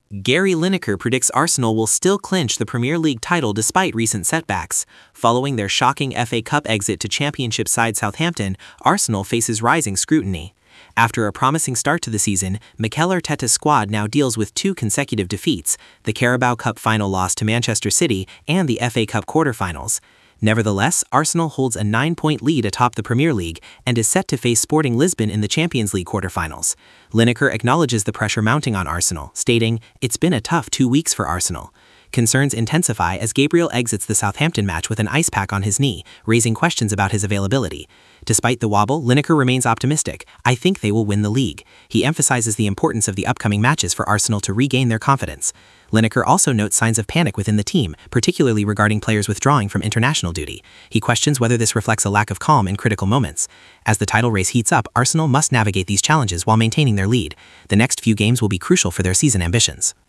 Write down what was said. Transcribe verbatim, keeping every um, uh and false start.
Gary Lineker predicts Arsenal will still clinch the Premier League title despite recent setbacks. Following their shocking F A Cup exit to Championship side Southampton, Arsenal faces rising scrutiny. After a promising start to the season, Mikel Arteta's squad now deals with two consecutive defeats, the Carabao Cup final loss to Manchester City and the F A Cup quarter-finals. Nevertheless, Arsenal holds a nine-point lead atop the Premier League and is set to face Sporting Lisbon in the Champions League quarter-finals. Lineker acknowledges the pressure mounting on Arsenal, stating, "It's been a tough two weeks for Arsenal." Concerns intensify as Gabriel exits the Southampton match with an ice pack on his knee, raising questions about his availability. Despite the wobble, Lineker remains optimistic. "I think they will win the league." He emphasizes the importance of the upcoming matches for Arsenal to regain their confidence. Lineker also notes signs of panic within the team, particularly regarding players withdrawing from international duty. He questions whether this reflects a lack of calm in critical moments. As the title race heats up, Arsenal must navigate these challenges while maintaining their lead. The next few games will be crucial for their season ambitions.